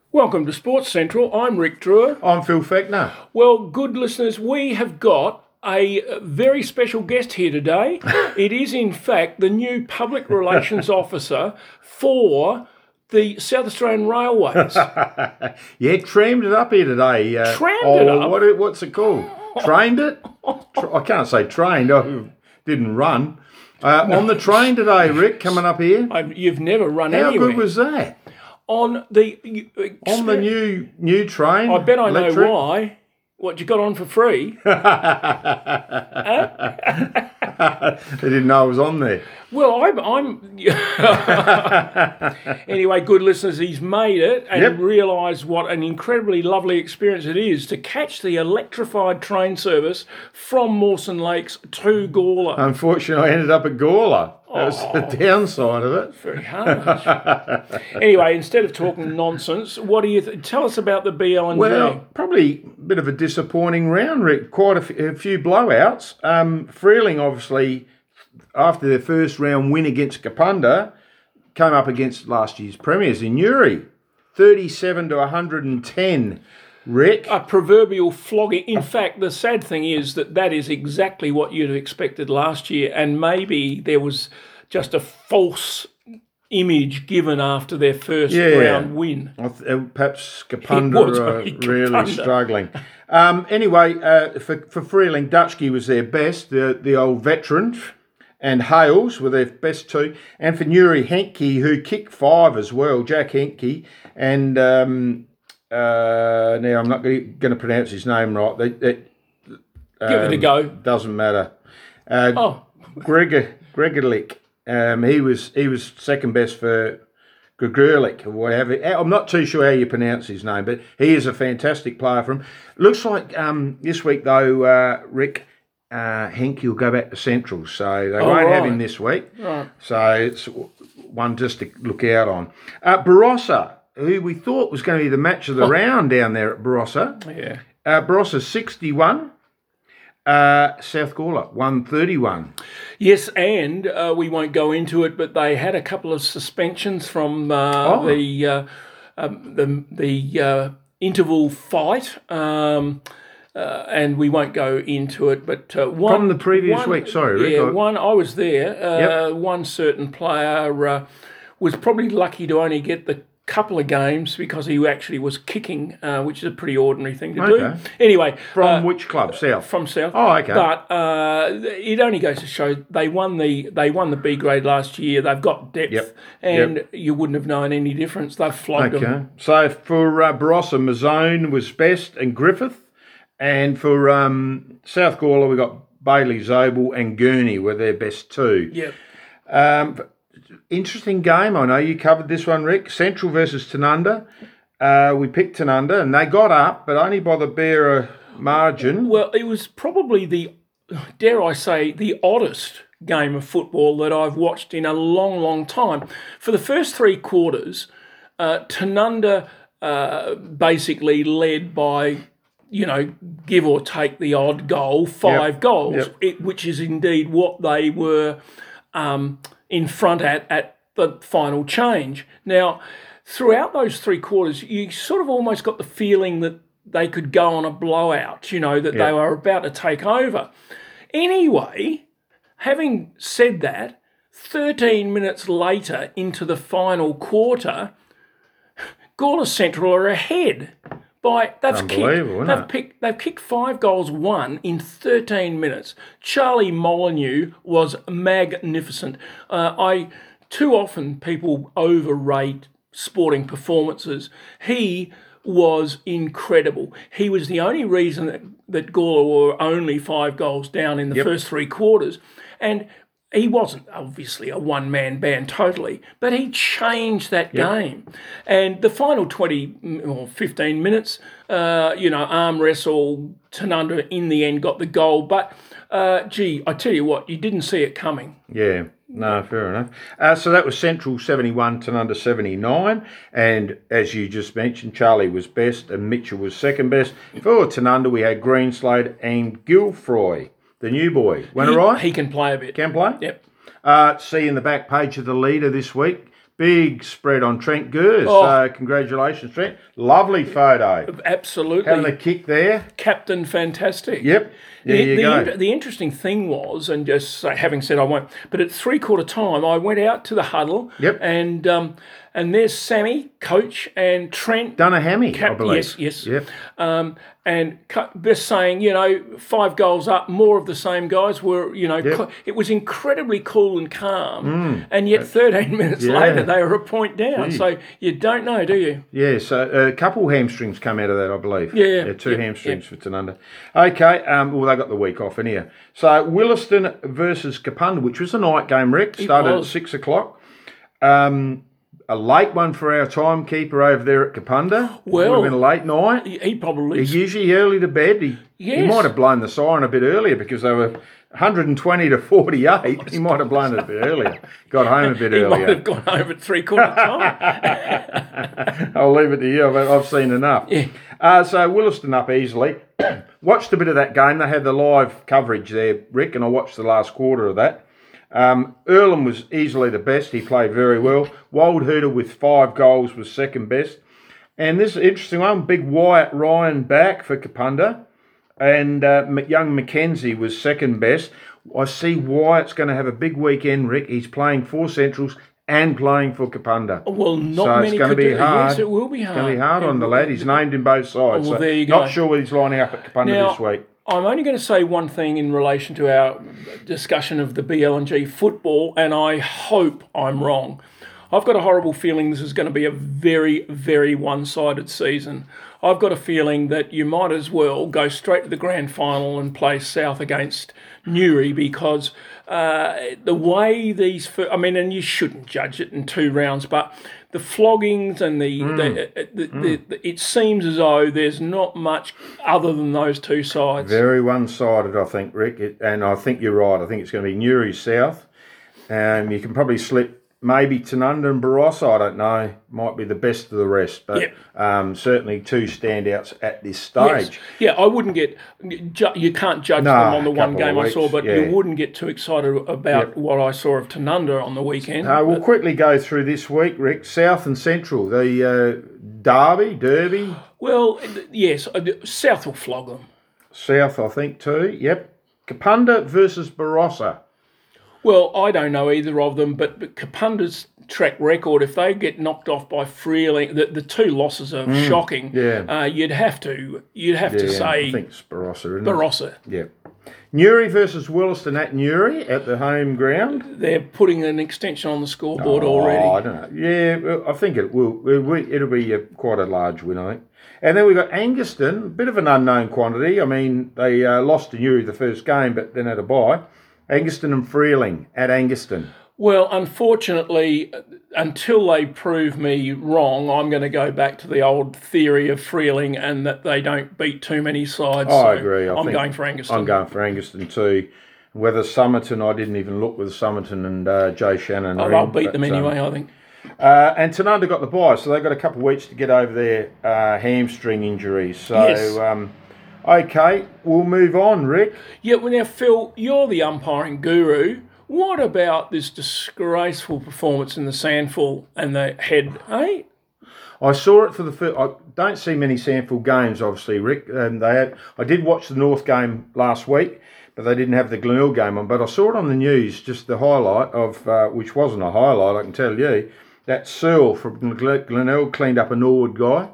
Welcome to Sports Central. I'm Rick Drewer. I'm Phil Fechner. Well, good listeners, we have got a very special guest here today. It is, in fact, the new Public Relations Officer for the South Australian Railways. Yeah, trammed it up here today. Trammed it up? What's it called? Trained it? I can't say trained. I didn't run. On the train today, Rick, coming up here. You've never run How anywhere. good was that? On the new train? I bet I electric? know why. What, you got on for free? They didn't know I was on there. Well, I'm anyway, good listeners, he's made it and realised what an incredibly lovely experience it is to catch the electrified train service from Mawson Lakes to Gawler. Unfortunately, I ended up at Gawler. That was the downside of it. Very harsh. Anyway, instead of talking nonsense, what do you tell us about the BLNG? Well, probably a bit of a disappointing round, Rick. Quite a few blowouts. Freeling, obviously, after their first round win against Kapunda, came up against last year's premiers in Newry, 37 to 110. Rick, a proverbial flogging. In fact, the sad thing is that is exactly what you'd have expected last year, and maybe there was just a false image given after their first round win. Perhaps Kapunda are really struggling. Anyway, for Freeling, Dutchke was their best, the old veteran, and Hales were their best two. And for Newry, Henke, who kicked 5 as well, Jack Henke, and now I'm not going to pronounce his name right. Give it a go. Doesn't matter. Gregorlik. He was second best for Gregorlik or whatever. I'm not too sure how you pronounce his name, but he is a fantastic player for him. Looks like this week though, Rick, Henke will go back to Central, so they won't have him this week. Right. So it's one just to look out on. Barossa, who we thought was going to be the match of the round down there at Barossa. Yeah. Barossa 61, South Gawler 131. Yes, and we won't go into it, but they had a couple of suspensions from the interval fight, and we won't go into it. But one from the previous week, sorry, Rick. Yeah, one I was there. One certain player was probably lucky to only get the couple of games because he actually was kicking, which is a pretty ordinary thing to do. Anyway, from which club? South. From South. Oh, okay. But it only goes to show they won the B grade last year. They've got depth, and you wouldn't have known any difference. They've flogged them. So for Barossa, Mazzone was best, and Griffith, and for South Gawler we got Bailey, Zobel, and Gurney were their best two. Yep. Interesting game. I know you covered this one, Rick. Central versus Tanunda. We picked Tanunda, and they got up, but only by the bare margin. Well, it was probably dare I say, the oddest game of football that I've watched in a long, long time. For the first 3 quarters, Tanunda basically led by, give or take the odd goal, 5 goals, which is indeed what they were in front at the final change. Now, throughout those 3 quarters, you sort of almost got the feeling that they could go on a blowout, that they were about to take over. Anyway, having said that, 13 minutes later into the final quarter, Gawler Central are ahead. They've kicked 5 goals, 1 in 13 minutes. Charlie Molyneux was magnificent. Too often people overrate sporting performances. He was incredible. He was the only reason that Gawler were only 5 goals down in the first 3 quarters, and he wasn't obviously a one-man band totally, but he changed that game. And the final 20 or 15 minutes, arm wrestle, Tanunda in the end got the goal. But, I tell you what, you didn't see it coming. Yeah, no, fair enough. So that was Central 71, Tanunda 79. And as you just mentioned, Charlie was best and Mitchell was second best. For Tanunda, we had Greenslade and Gilfroy. The new boy. Went all right? He can play a bit. Can play? Yep. See in the back page of the Leader this week, Big spread on Trent Gers. Oh. Congratulations, Trent. Lovely photo. Absolutely. Having a kick there. Captain fantastic. Yep. There you go. The interesting thing was, and just having said I won't, but at 3/4 time, I went out to the huddle. Yep. And there's Sammy, coach, and Trent. Done a hammy, I believe. Yes. Yep. And just saying, 5 goals up, more of the same guys were, it was incredibly cool and calm. And yet 13 minutes later, they were a point down. Gee. So you don't know, do you? Yeah, so a couple hamstrings come out of that, I believe. Yeah. 2 hamstrings for Tanunda. Okay, well, they got the week off in here. So Williston versus Kapunda, which was a night game, Rick. Started at 6 o'clock. A late one for our timekeeper over there at Kapunda. Well, would have been a late night. He probably... He's usually early to bed. He might have blown the siren a bit earlier because they were 120 to 48. He might have blown it a bit earlier. Got home a bit earlier. He might have gone home at 3/4 time. I'll leave it to you. I've seen enough. Yeah. So Williston up easily. Watched a bit of that game. They had the live coverage there, Rick, and I watched the last quarter of that. Earlham was easily the best. He played very well. Wildhooter with 5 goals was second best. And this is an interesting one. Big Wyatt Ryan back for Kapunda. And young Mackenzie was second best. I see Wyatt's going to have a big weekend, Rick. He's playing for Centrals and playing for Kapunda. Well, not so many it's going to could be do hard. Yes, it will be hard. It's going to be hard on the lad. He's named in both sides. Well, so there you go. Not sure whether he's lining up at Kapunda this week. I'm only going to say one thing in relation to our discussion of the BLNG football, and I hope I'm wrong. I've got a horrible feeling this is going to be a very, very one-sided season. I've got a feeling that you might as well go straight to the grand final and play South against Newry because the way these... and you shouldn't judge it in 2 rounds, but the floggings and it seems as though there's not much other than those 2 sides. Very one-sided, I think, Rick. And I think you're right. I think it's going to be Newry South. You can probably slip maybe Tanunda and Barossa, I don't know, might be the best of the rest. But certainly 2 standouts at this stage. Yes. Yeah, I wouldn't get... You can't judge them on the one game I saw, but you wouldn't get too excited about what I saw of Tanunda on the weekend. We'll quickly go through this week, Rick. South and Central, the Derby. Well, yes, South will flog them. South, I think, too. Yep. Kapunda versus Barossa. Well, I don't know either of them, but Kapunda's track record, if they get knocked off by Freeling, the 2 losses are shocking. Yeah. You'd have to say... I think it's Barossa, isn't it? Barossa. Yeah. Newry versus Williston at Newry at the home ground. They're putting an extension on the scoreboard already. I don't know. Yeah, I think it will. It'll be quite a large win, I think. And then we've got Angaston, a bit of an unknown quantity. I mean, they lost to Newry the first game, but then had a bye. Angaston and Freeling at Angaston. Well, unfortunately, until they prove me wrong, I'm going to go back to the old theory of Freeling and that they don't beat too many sides. I agree. I'm going for Angaston. I'm going for Angaston too. Whether Somerton, I didn't even look with Somerton and Jay Shannon. They'll beat them anyway, I think. And Tanunda got the bye, so they've got a couple of weeks to get over their hamstring injuries. So, yes. Okay, we'll move on, Rick. Yeah, well, now, Phil, you're the umpiring guru. What about this disgraceful performance in the Sandful and the head, eh? I saw it for the first... I don't see many Sandful games, obviously, Rick. I did watch the North game last week, but they didn't have the Glenelg game on. But I saw it on the news, just the highlight of, which wasn't a highlight, I can tell you, that Searle from Glenelg cleaned up a Norwood guy.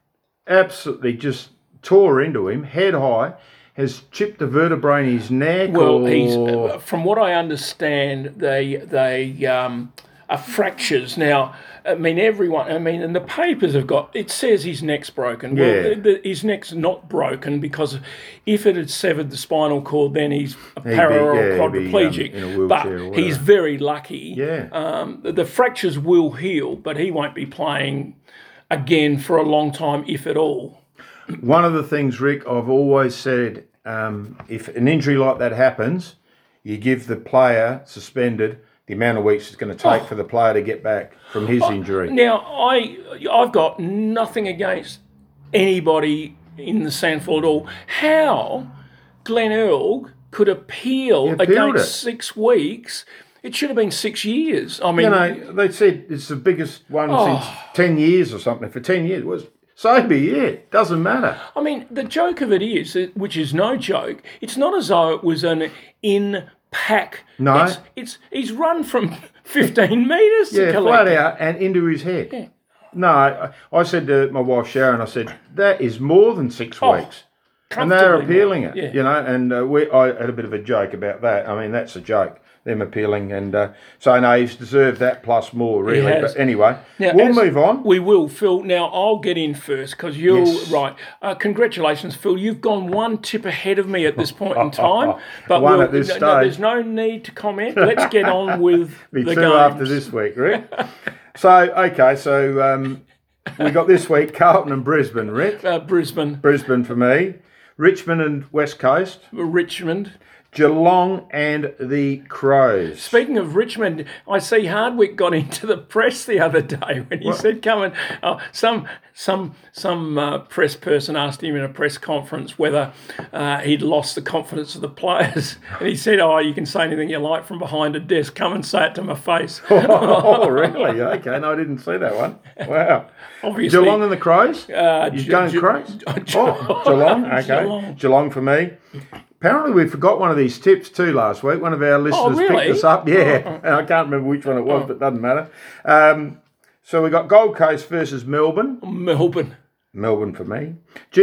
Absolutely just tore into him, head high, has chipped a vertebrae in his neck. Well, he's from what I understand, they are fractures. Now, I mean, and the papers have got, it says his neck's broken. Yeah. Well, his neck's not broken because if it had severed the spinal cord, then he's a para or quadriplegic. In a wheelchair but he's very lucky. Yeah. The fractures will heal, but he won't be playing again for a long time, if at all. One of the things, Rick, I've always said, if an injury like that happens, you give the player suspended the amount of weeks it's going to take for the player to get back from his injury. Now, I've got nothing against anybody in the Sandful at all. How Glenelg could appeal against 6 weeks It should have been 6 years. I mean, You know, they said it's the biggest one since 10 years or something. For 10 years, it was so be it. Doesn't matter. I mean, the joke of it is, which is no joke, it's not as though it was an in-pack. No. He's run from 15 metres to Yeah, collect flat it. out and into his head. Yeah. No, I said to my wife Sharon, I said, that is more than 6 weeks. And they're Comfortably appealing more, it, yeah. you know, and I had a bit of a joke about that. I mean, that's a joke, them appealing. And so, no, he's deserved that plus more, really. has. But anyway, Now, we'll move on. We will, Phil. Now, I'll get in first because you're Yes. right. Congratulations, Phil. You've gone one tip ahead of me at this point in time. But One at this no, stage. there's no need to comment. Let's get on with Me the too games. after this week, Rick. So we got this week Carlton and Brisbane, Rick. Brisbane, Brisbane for me. Richmond and West Coast. Richmond. Geelong and the Crows. Speaking of Richmond, I see Hardwick got into the press the other day when he said, "Come and some press person asked him in a press conference whether he'd lost the confidence of the players, and he said, "Oh, you can say anything you like from behind a desk. Come and say it to my face." Oh, really? Okay, no, I didn't see that one. Wow. Obviously, Geelong and the Crows? You going Crows? Geelong? Okay. Geelong for me. Apparently we forgot one of these tips too last week. One of our listeners really? picked us up. Yeah, and I can't remember which one it was, but it doesn't matter. So we got Gold Coast versus Melbourne. Melbourne. Melbourne for me.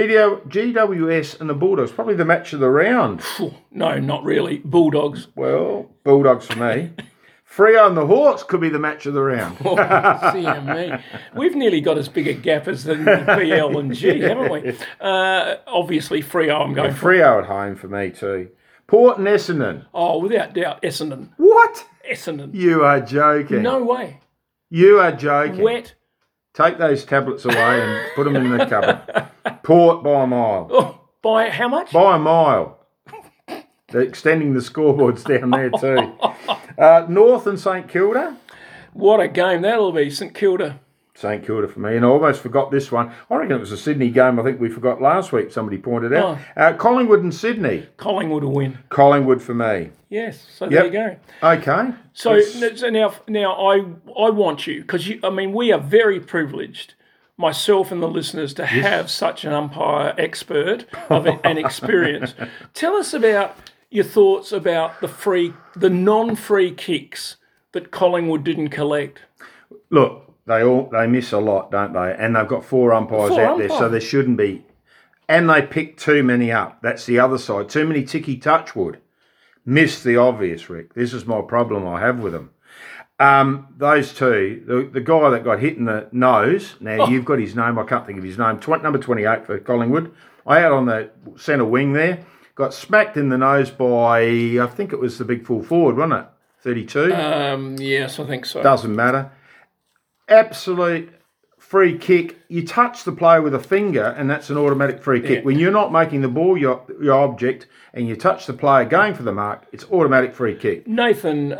GWS and the Bulldogs. Probably the match of the round. Phew, no, not really. Bulldogs. Well, Bulldogs for me. Freo and the Hawks could be the match of the round. CME. We've nearly got as big a gap as the PL and G, haven't we? Obviously, Freo I'm going for. Freo at home for me too. Port and Essendon. Oh, without doubt, Essendon. What? Essendon. You are joking. No way. You are joking. Wet. Take those tablets away and put them in the cupboard. Port by a mile. Oh, by how much? By a mile. They're extending the scoreboards down there too. North and St Kilda. What a game that'll be, St Kilda. St Kilda for me. And I almost forgot this one. I reckon it was a Sydney game I think we forgot last week, somebody pointed out. Collingwood and Sydney. Collingwood will win. Collingwood for me. Yes, so there you go. Okay. So now I want you, because we are very privileged, myself and the listeners, to have such an umpire expert and experience. Tell us about your thoughts about the non-free kicks that Collingwood didn't collect. Look, they miss a lot, don't they? And they've got 4 umpires out there, so there shouldn't be. And they pick too many up. That's the other side. Too many ticky touchwood. Miss the obvious, Rick. This is my problem I have with them. Those two, the guy that got hit in the nose, now you've got his name, I can't think of his name, number 28 for Collingwood. I had on the centre wing there, got smacked in the nose by, I think it was the big full forward, wasn't it? 32? Yes, I think so. Doesn't matter. Absolute free kick. You touch the player with a finger and that's an automatic free kick. Yeah. When you're not making the ball your object and you touch the player going for the mark, it's automatic free kick. Nathan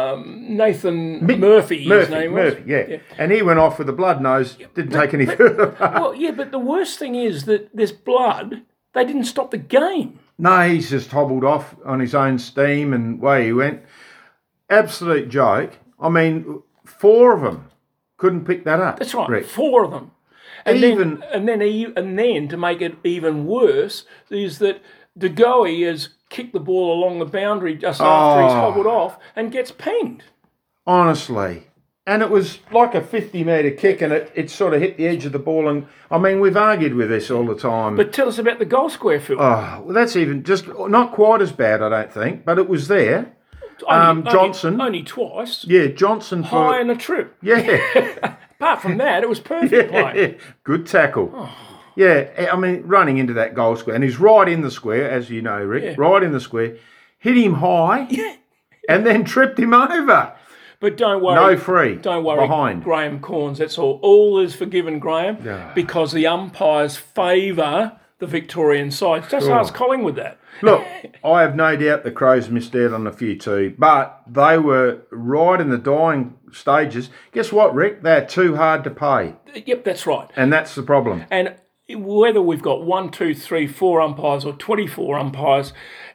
Murphy, his name was. Murphy, yeah. And he went off with a blood nose, didn't take any further. Well, yeah, but the worst thing is that there's blood. They didn't stop the game. No, he's just hobbled off on his own steam and away he went. Absolute joke. I mean, 4 of them couldn't pick that up. That's right, Rick. 4 of them. And Even- then to make it even worse is that De Goey has kicked the ball along the boundary just after he's hobbled off and gets pinged. Honestly. And it was like a 50-metre kick and it sort of hit the edge of the ball. And, I mean, we've argued with this all the time. But tell us about the goal square, Phil. Well, that's even just not quite as bad, I don't think, but it was there. Johnson. Only twice. Yeah, Johnson for... High and a trip. Yeah. Apart from that, it was perfect play. Good tackle. Yeah, I mean, running into that goal square. And he's right in the square, as you know, Rick. Right in the square. Hit him high. And then tripped him over. But don't worry. No free. Don't worry, Behind. Graham Corns. That's all. All is forgiven, Graham, Yeah. because the umpires favour the Victorian side. Just ask Collingwood that. Look, I have no doubt the Crows missed out on a few too, but they were right in the dying stages. Guess what, Rick? They're too hard to pay. Yep, that's right. And that's the problem. And whether we've got 1, 2, 3, 4 umpires or 24 umpires,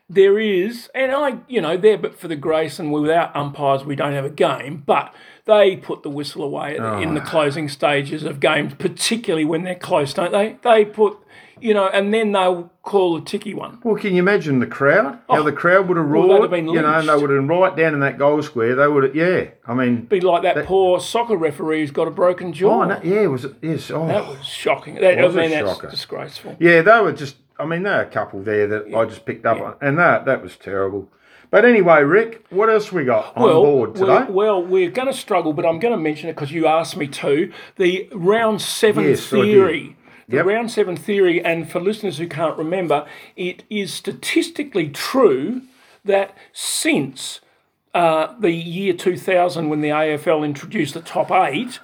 there is, and there but for the grace, and without umpires we don't have a game, but they put the whistle away in the closing stages of games, particularly when they're close, don't they? They put, and then they'll call a ticky one. Well, can you imagine the crowd? How the crowd would have roared, they'd have been lynched. And they would have been right down in that goal square. They would have, I mean... Be like that poor soccer referee who's got a broken jaw. Oh, no, yeah, was it? Yes. Oh, that was shocking. That's disgraceful. Yeah, they were just... I mean, there are a couple there that I just picked up on, and that was terrible. But anyway, Rick, what else we got on board today? Well, we're going to struggle, but I'm going to mention it because you asked me to. The round 7 theory. The round 7 theory, and for listeners who can't remember, it is statistically true that since the year 2000, when the AFL introduced the top 8,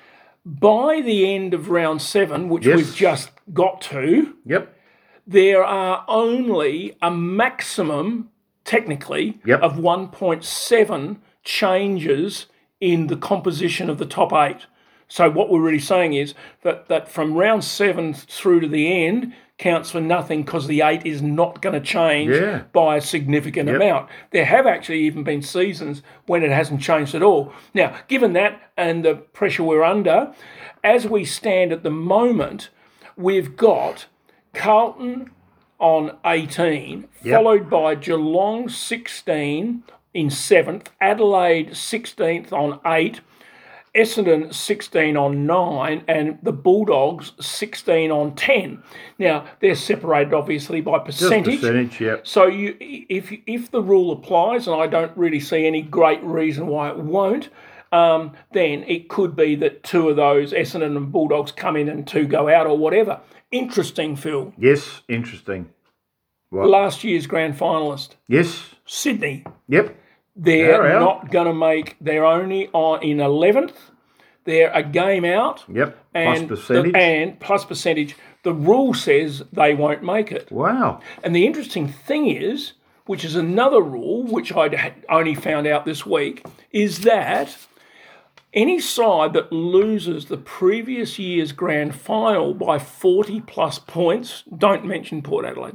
by the end of round 7, which we've just got to, there are only a maximum, technically, of 1.7 changes in the composition of the top 8. So what we're really saying is that from round 7 through to the end counts for nothing because the 8 is not going to change by a significant amount. There have actually even been seasons when it hasn't changed at all. Now, given that and the pressure we're under, as we stand at the moment, we've got Carlton on 18, followed by Geelong 16 in 7th, Adelaide 16th on 8, Essendon 16 on 9, and the Bulldogs 16 on 10. Now, they're separated obviously by percentage. Just percentage, So if the rule applies, and I don't really see any great reason why it won't, then it could be that 2 of those, Essendon and Bulldogs, come in and 2 go out or whatever. Interesting, Phil. Yes, interesting. What? Last year's grand finalist. Yes. Sydney. Yep. They're not going to make... They're only in 11th. They're a game out. Yep. Plus percentage. Plus percentage. The rule says they won't make it. Wow. And the interesting thing is, which is another rule, which I only found out this week, is that any side that loses the previous year's grand final by 40-plus points, don't mention Port Adelaide,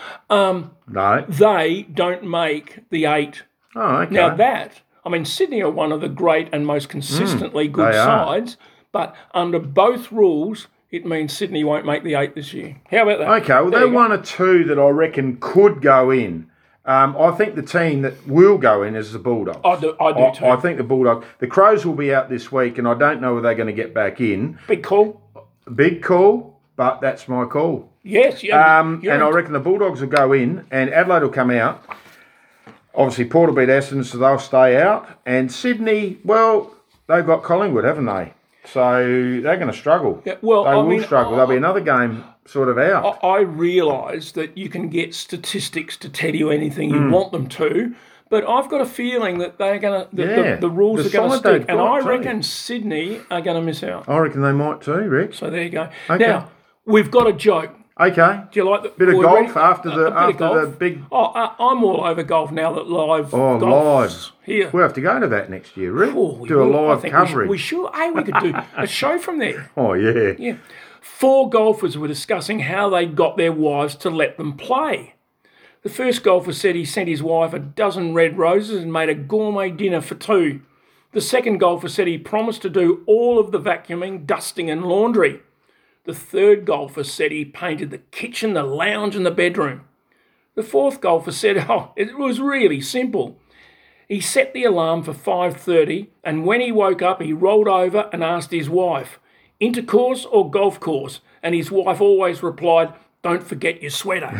no, they don't make the 8. Oh, okay. Now Sydney are one of the great and most consistently good sides, but under both rules, it means Sydney won't make the 8 this year. How about that? Okay, well, they're 1 or 2 that I reckon could go in. I think the team that will go in is the Bulldogs. I do too. I think the Bulldogs. The Crows will be out this week, and I don't know whether they're going to get back in. Big call. Big call, but that's my call. Yes, and I reckon the Bulldogs will go in, and Adelaide will come out. Obviously, Port will beat Essendon, so they'll stay out. And Sydney, well, they've got Collingwood, haven't they? So they're going to struggle. Yeah, well, they will struggle. There'll be another game sort of out. I realise that you can get statistics to tell you anything you want them to, but I've got a feeling that they're going to. The rules are going to stick, and I reckon Sydney are going to miss out. I reckon they might too, Rick. So there you go. Okay. Now we've got a joke. Okay. Do you like the bit of golf after the big? I'm all over golf now that live. Live here. We'll have to go to that next year, Rick. Do a live coverage. We should. Hey, we could do a show from there. Oh yeah. Yeah. 4 golfers were discussing how they got their wives to let them play. The first golfer said he sent his wife a dozen red roses and made a gourmet dinner for 2. The second golfer said he promised to do all of the vacuuming, dusting and laundry. The third golfer said he painted the kitchen, the lounge and the bedroom. The fourth golfer said, it was really simple. He set the alarm for 5:30 and when he woke up, he rolled over and asked his wife, intercourse or golf course? And his wife always replied, don't forget your sweater.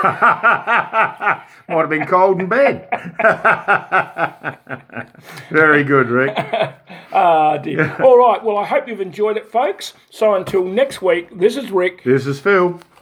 Might have been cold in bed. Very good, Rick. Dear. All right, well, I hope you've enjoyed it, folks. So until next week, this is Rick. This is Phil.